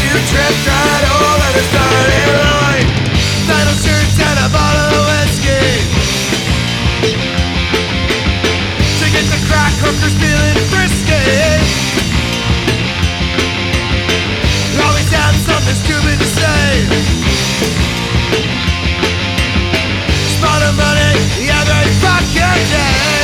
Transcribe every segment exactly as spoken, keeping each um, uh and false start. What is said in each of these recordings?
you tripped right over the starting line. Flannel shirts and a bottle of whiskey to get the crack hookers feeling frisky. Always had something stupid to say. Spot of money every fucking day.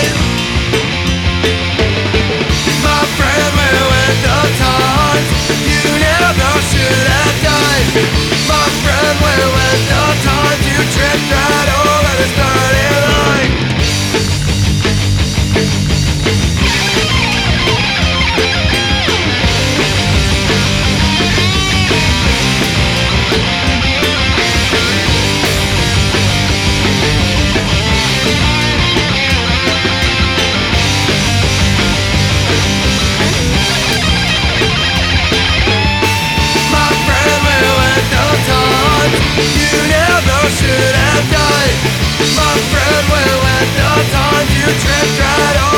My friend, we're with the times. You never should have died. My friend, we're with the times. You tripped right over the starting line. You never should have died. My friend, we're with the times. You tripped right over